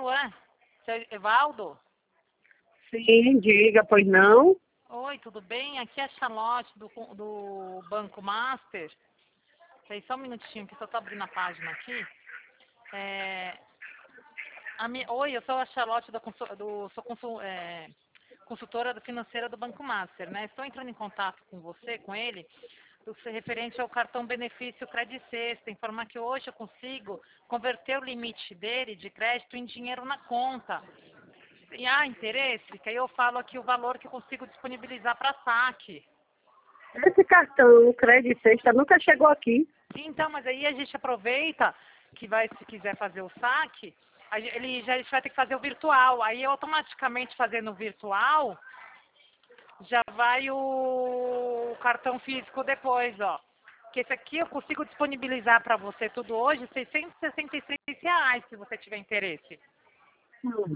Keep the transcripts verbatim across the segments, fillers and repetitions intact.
falo, é? Seu Evaldo? Sim, diga, pois não? Oi, tudo bem? Aqui é a Charlotte do, do Banco Master. Peraí, só um minutinho que eu só tô abrindo a página aqui. É, a minha, oi, eu sou a Charlotte da, consul- do, sou consul, é, consultora financeira do Banco Master, né? Estou entrando em contato com você, com ele, do, referente ao cartão benefício Credit Sexta, informar que hoje eu consigo converter o limite dele de crédito em dinheiro na conta. E há interesse, que aí eu falo aqui o valor que eu consigo disponibilizar para saque. Esse cartão, o Crédito Sexta, nunca chegou aqui. Então, mas aí a gente aproveita que vai, se quiser fazer o saque, a gente, ele já a gente vai ter que fazer o virtual. Aí automaticamente fazendo o virtual, já vai o cartão físico depois, ó. Que esse aqui eu consigo disponibilizar para você tudo hoje, seiscentos e sessenta e seis reais, se você tiver interesse. Hum.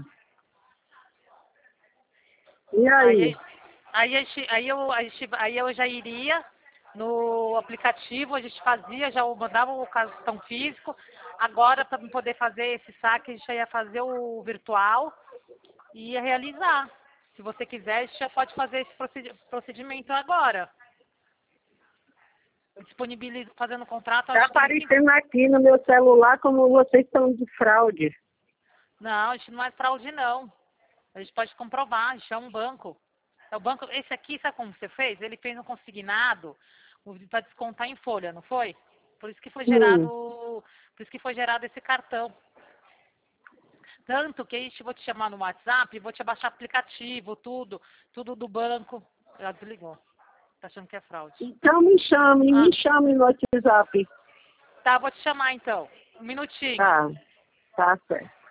E Aí, aí? aí, a gente, aí, eu, a gente, aí eu já iria no aplicativo, a gente fazia, já mandava o cartão físico. Agora, para poder fazer esse saque, a gente já ia fazer o virtual e ia realizar. Se você quiser, a gente já pode fazer esse procedimento agora. Disponibilizo, fazendo o contrato, Está acho que tem que... aparecendo aqui no meu celular como vocês estão de fraude. Não, a gente não é fraude, não. A gente pode comprovar, a gente é um banco. É o banco, esse aqui, sabe como você fez? Ele fez um consignado para descontar em folha, não foi? Por isso que foi gerado, Hum. por isso que foi gerado esse cartão. Tanto que a gente vou te chamar no WhatsApp, vou te abaixar aplicativo, tudo, tudo do banco. Já desligou. Tá achando que é fraude. Então me chame, Ah, me chame no WhatsApp. tá, vou te chamar então. Um minutinho. Tá, tá certo.